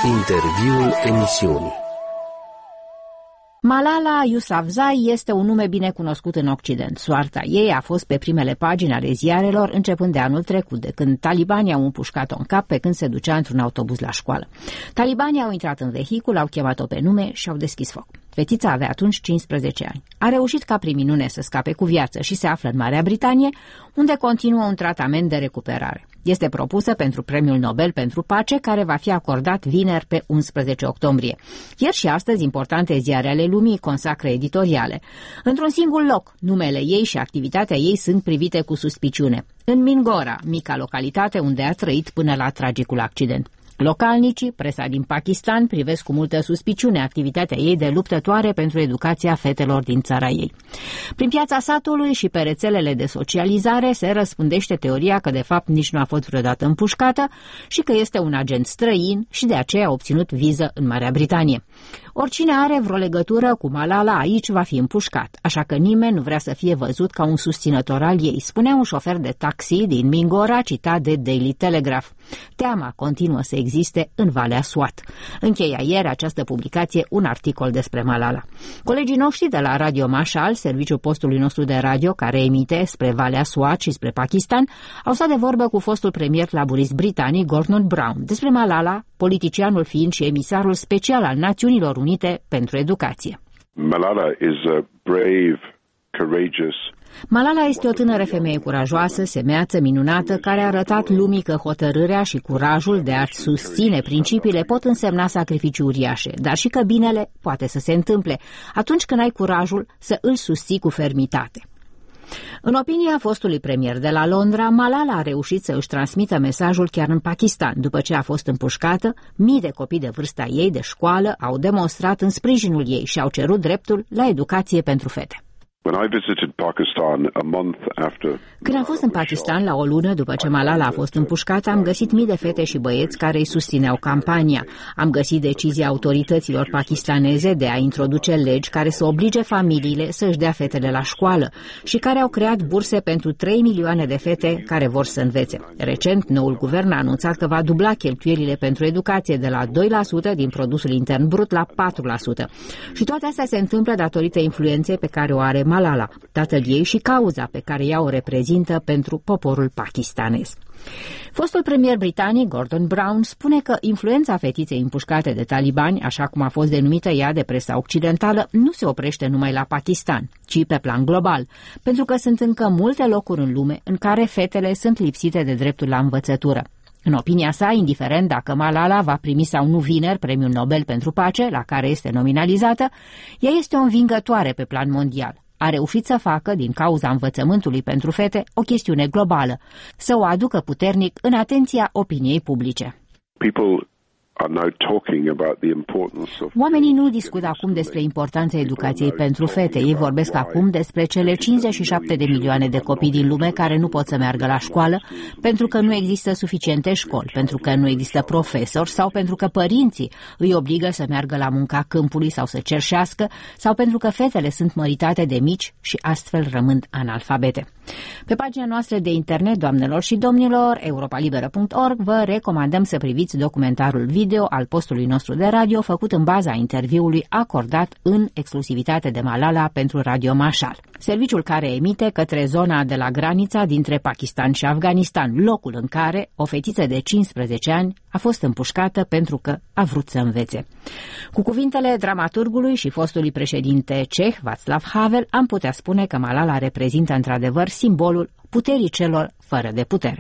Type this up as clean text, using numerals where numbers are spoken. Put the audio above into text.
Interviul emisiunii. Malala Yousafzai este un nume bine cunoscut în Occident. Soarta ei a fost pe primele pagini ale ziarelor începând de anul trecut, de când talibanii au împușcat-o în cap pe când se ducea într-un autobuz la școală. Talibanii au intrat în vehicul, au chemat-o pe nume și au deschis foc. Fetița avea atunci 15 ani. A reușit ca prin minune să scape cu viață și se află în Marea Britanie, unde continuă un tratament de recuperare. Este propusă pentru Premiul Nobel pentru Pace, care va fi acordat vineri pe 11 octombrie. Ieri și astăzi, importante ziare ale lumii consacră editoriale. Într-un singur loc, numele ei și activitatea ei sunt privite cu suspiciune. În Mingora, mica localitate unde a trăit până la tragicul accident. Localnicii, presa din Pakistan, privesc cu multă suspiciune activitatea ei de luptătoare pentru educația fetelor din țara ei. Prin piața satului și pe rețelele de socializare se răspândește teoria că de fapt nici nu a fost vreodată împușcată și că este un agent străin și de aceea a obținut viză în Marea Britanie. Oricine are vreo legătură cu Malala aici va fi împușcat, așa că nimeni nu vrea să fie văzut ca un susținător al ei, spunea un șofer de taxi din Mingora, citat de Daily Telegraph. Teama continuă să existe în Valea Swat. Încheia ieri această publicație un articol despre Malala. Colegii noștri de la Radio Mashal, serviciul postului nostru de radio care emite spre Valea Swat și spre Pakistan, au stat de vorbă cu fostul premier laburist britanic Gordon Brown despre Malala, politicianul fiind și emisarul special al Națiunilor Unite pentru educație. Malala is a brave, courageous. Malala este o tânără femeie curajoasă, semeață, minunată, care a arătat lumii că hotărârea și curajul de a-ți susține principiile pot însemna sacrificii uriașe, dar și că binele poate să se întâmple atunci când ai curajul să îl susții cu fermitate. În opinia fostului premier de la Londra, Malala a reușit să își transmită mesajul chiar în Pakistan. După ce a fost împușcată, mii de copii de vârsta ei de școală au demonstrat în sprijinul ei și au cerut dreptul la educație pentru fete. Când am fost în Pakistan la o lună după ce Malala a fost împușcată, am găsit mii de fete și băieți care îi susțineau campania. Am găsit decizia autorităților pakistaneze de a introduce legi care să oblige familiile să își dea fetele la școală și care au creat burse pentru 3 milioane de fete care vor să învețe. Recent, noul guvern a anunțat că va dubla cheltuielile pentru educație de la 2% din produsul intern brut la 4%. Și toate astea se întâmplă datorită influenței pe care o are Malala, tatăl ei și cauza pe care ea o reprezintă pentru poporul pakistanez. Fostul premier britanic Gordon Brown spune că influența fetiței împușcate de talibani, așa cum a fost denumită ea de presa occidentală, nu se oprește numai la Pakistan, ci pe plan global, pentru că sunt încă multe locuri în lume în care fetele sunt lipsite de dreptul la învățătură. În opinia sa, indiferent dacă Malala va primi sau nu vineri Premiul Nobel pentru Pace, la care este nominalizată, ea este o învingătoare pe plan mondial. A reușit să facă, din cauza învățământului pentru fete, o chestiune globală, să o aducă puternic în atenția opiniei publice. Oamenii nu discută acum despre importanța educației pentru fete. Ei vorbesc acum despre cele 57 de milioane de copii din lume care nu pot să meargă la școală pentru că nu există suficiente școli, pentru că nu există profesori sau pentru că părinții îi obligă să meargă la munca câmpului sau să cerșească sau pentru că fetele sunt măritate de mici și astfel rămân analfabete. Pe pagina noastră de internet, doamnelor și domnilor, europalibera.org, vă recomandăm să priviți documentarul video al postului nostru de radio făcut în baza interviului acordat în exclusivitate de Malala pentru Radio Mashal, serviciul care emite către zona de la granița dintre Pakistan și Afganistan, locul în care o fetiță de 15 ani a fost împușcată pentru că a vrut să învețe. Cu cuvintele dramaturgului și fostului președinte ceh, Václav Havel, am putea spune că Malala reprezintă într-adevăr simbolul puterii celor fără de putere.